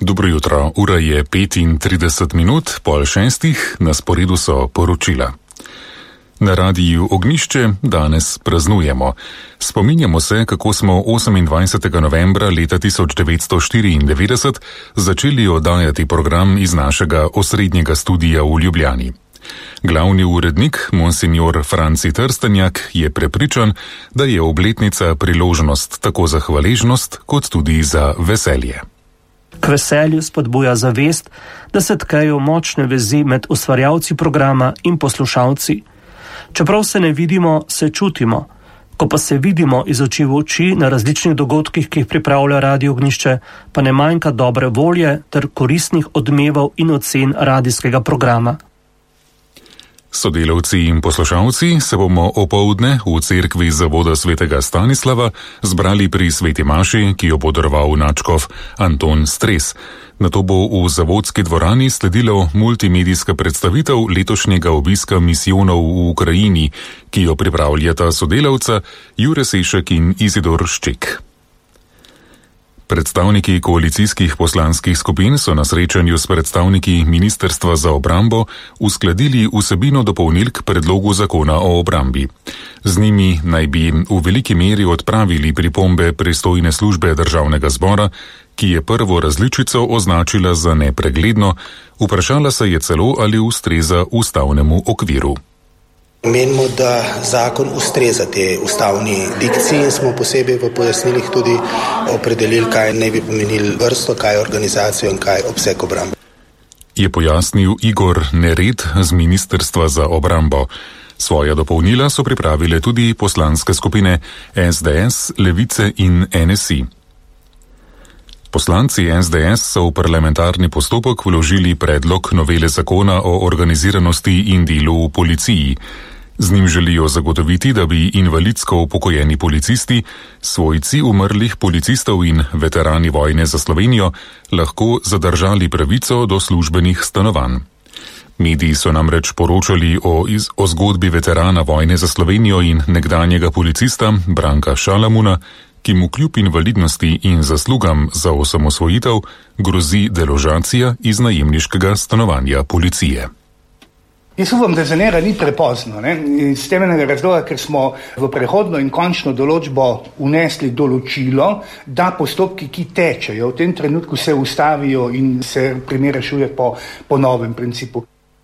Dobro jutro, ura je 35 pol šestih, na sporedu so poročila. Na radiju Ognjišče danes praznujemo. Spominjamo se, kako smo 28. novembra leta 1994 začeli oddajati program iz našega osrednjega studija v Ljubljani. Glavni urednik, monsignor Franci Trstenjak, je prepričan, da je obletnica priložnost tako za hvaležnost, kot tudi za veselje. K veselju spodbuja zavest, da se tkajo močne vezi med ustvarjalci programa in poslušalci. Čeprav se ne vidimo, se čutimo. Ko pa se vidimo iz oči v oči na različnih dogodkih, ki jih pripravlja Radio Ognjišče, pa ne manjka dobre volje ter koristnih odmevov in ocen radijskega programa. Sodelavci in poslušalci se bomo opoldne v cerkvi Zavoda svetega Stanislava zbrali pri sveti maši, ki jo bo daroval nadškof Anton Stres. Nato bo v zavodski dvorani sledilo multimedijska predstavitev letošnjega obiska misijonov v Ukrajini, ki jo pripravljata sodelavca Jure Sešek in Izidor Šček. Predstavniki koalicijskih poslanskih skupin so na srečanju s predstavniki Ministrstva za obrambo uskladili vsebino dopolnil k predlogu zakona o obrambi. Z njimi naj bi v veliki meri odpravili pripombe pristojne službe Državnega zbora, ki je prvo različico označila za nepregledno, vprašala se je celo, ali ustreza ustavnemu okviru. Menimo, da zakon ustreza te ustavni dikciji in smo posebej v pojasnilih tudi opredelili, kaj naj bi pomenili vrsto, kaj organizacijo in kaj obseg obrambe. Je pojasnil Igor Nered z Ministrstva za obrambo. Svoja dopolnila so pripravile tudi poslanske skupine SDS, Levice in NSI. Poslanci SDS so v parlamentarni postopek vložili predlog novele zakona o organiziranosti in delu v policiji. Z njim želijo zagotoviti, da bi invalidsko upokojeni policisti, svojci umrlih policistov in veterani vojne za Slovenijo lahko zadržali pravico do službenih stanovanj. Mediji so namreč poročali o zgodbi veterana vojne za Slovenijo in nekdanjega policista Branka Šalamuna, ki mu kljub invalidnosti in zaslugam za osamosvojitev grozi deložacija iz najemniškega stanovanja policije. Jaz upam, da za njega ni prepozno, iz temeljnega razloga, ker smo v prehodno in končno določbo vnesli določilo, da postopki, ki tečejo, v tem trenutku se ustavijo in se primer rešuje po novem principu.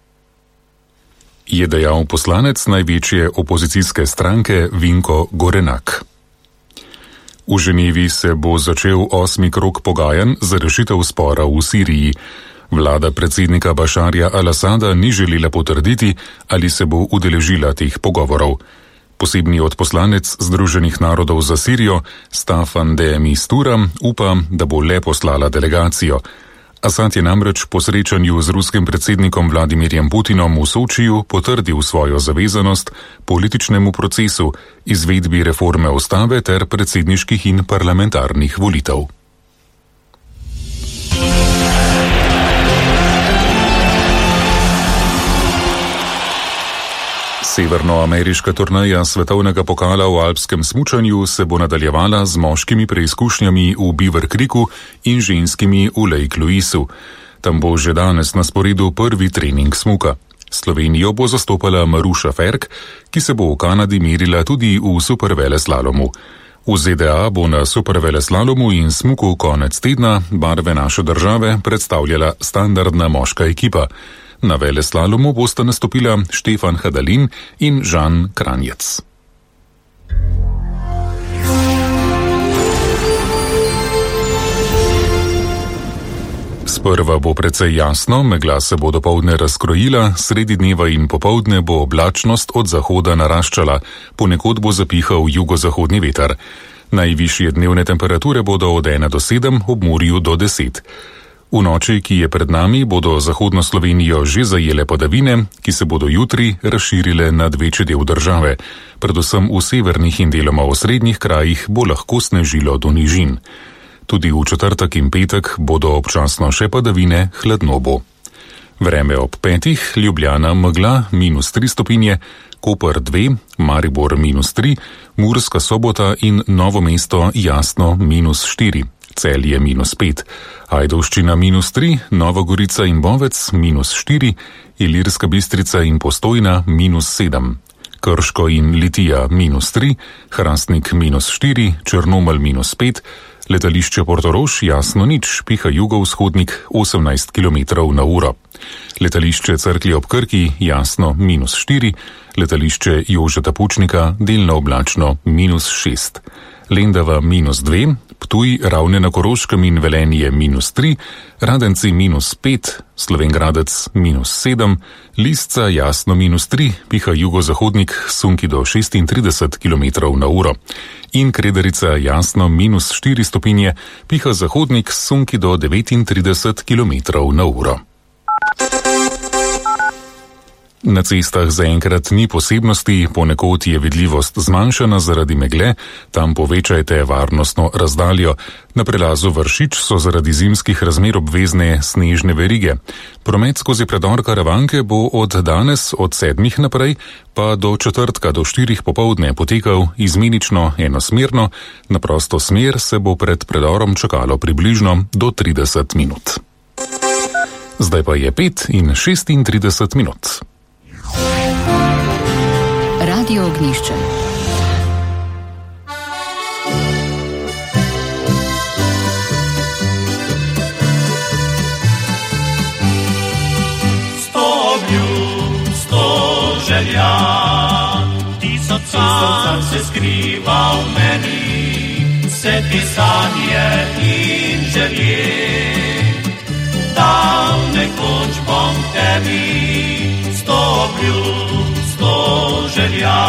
Je dejal poslanec največje opozicijske stranke Vinko Gorenak. V Ženevi se bo začel 8. krog pogajanj za rešitev spora v Siriji. Vlada predsednika Bašarja al-Asada ni želela potrditi, ali se bo udeležila teh pogovorov. Posebni odposlanec Združenih narodov za Sirijo, Staffan de Mistura, upa, da bo le poslala delegacijo. Asad je namreč po srečanju z ruskim predsednikom Vladimirjem Putinom v Sočiju potrdil svojo zavezanost političnemu procesu, izvedbi reforme ustave ter predsedniških in parlamentarnih volitev. Severnoameriška turneja svetovnega pokala v alpskem smučanju se bo nadaljevala z moškimi preizkušnjami v Beaver Creeku in ženskimi v Lake Louisu. Tam bo že danes na sporedu prvi trening smuka. Slovenijo bo zastopala Maruša Ferk, ki se bo v Kanadi merila tudi v superveleslalomu. V ZDA bo na superveleslalomu in smuku konec tedna barve naše države predstavljala standardna moška ekipa. Na veleslalomu bosta nastopila Štefan Hadalin in Žan Kranjec. Sprva bo precej jasno, megla se bo dopoldne razkrojila, sredi dneva in popoldne bo oblačnost od zahoda naraščala, ponekod bo zapihal jugozahodni veter. Najvišje dnevne temperature bodo od 1 do 7, ob morju do 10. V noči, ki je pred nami, bodo zahodno Slovenijo že zajele padavine, ki se bodo jutri razširile nad večji del države. Predvsem v severnih in deloma osrednjih krajih bo lahko snežilo do nižin. Tudi v četrtek in petek bodo občasno še padavine, hladno bo. Vreme ob 5, Ljubljana megla -3 stopinje, Koper 2, Maribor -3, Murska Sobota in Novo mesto jasno -4. Celje -5, Ajdovščina -3, Nova Gorica in Bovec -4, Ilirska Bistrica in Postojna -7. Krško in Litija -3, Hrastnik -4, Črnomelj -5, letališče Portorož Jasno nič, piha jugovzhodnik 18 km/h. Letališče Cerklje ob Krki Jasno -4, letališče Jožeta Pučnika delno oblačno -6. Lendava -2, Ptuj, Ravne na Koroškem in Velenje -3, Radenci -5, Slovengradec -7, Lisca Jasno -3, piha jugozahodnik sunki do 36 km/h. In Krederica Jasno -4 stopinje, piha zahodnik sunki do 39 km/h. Na cestah zaenkrat ni posebnosti, ponekod je vidljivost zmanjšana zaradi megle, tam povečajte varnostno razdaljo. Na prelazu Vršič so zaradi zimskih razmer obvezne snežne verige. Promet skozi predor Karavanke bo od danes od 7 naprej pa do četrtka do 4 popoldne potekal izmenično enosmerno, na prosto smer se bo pred predorom čakalo približno do 30 minut. Zdaj pa je 5:36 minut. Radio Ognjišče. Sto obljub, 100 želja, 1000 sanj se skriva v meni, vse te sanje in želje. Dal nekoč bom tebi 100 obljub, 100 želja,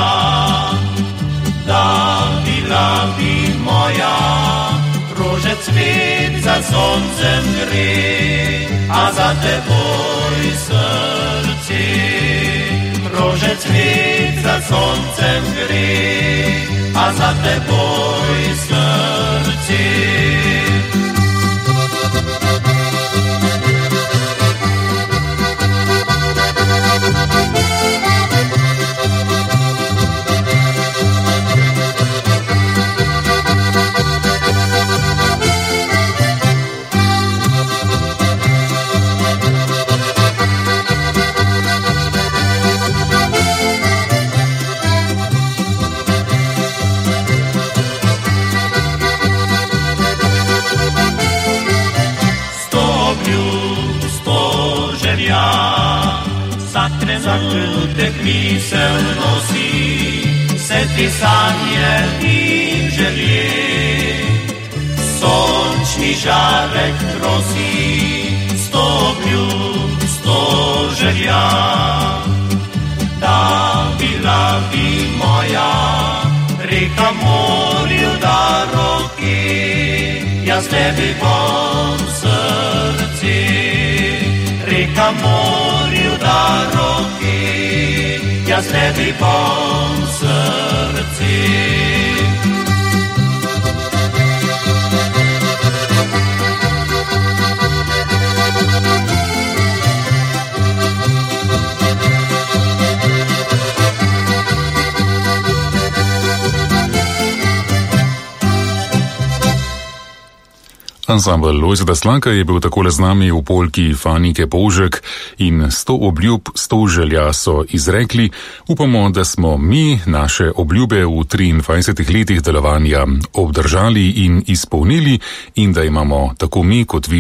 da bila bi moja, rože cvet za soncem gre, a za teboj srce. Rože cvet za soncem gre, a za teboj srce. Vsak trenutek misel nosi, vse ti sanje in želje. Sončni žarek trosi, 100 obljub, 100 želja. Da bila bi moja, reka morju da roke, jaz tebi bom srce. Reka morju da roke, jaz tebi bom srce. Ansambel Lojzeta Slaka je bil takole z nami v polki Fanike Polžek in 100 obljub, 100 želja so izrekli. Upamo, da smo mi naše obljube v 23 letih delovanja obdržali in izpolnili in da imamo tako mi kot vi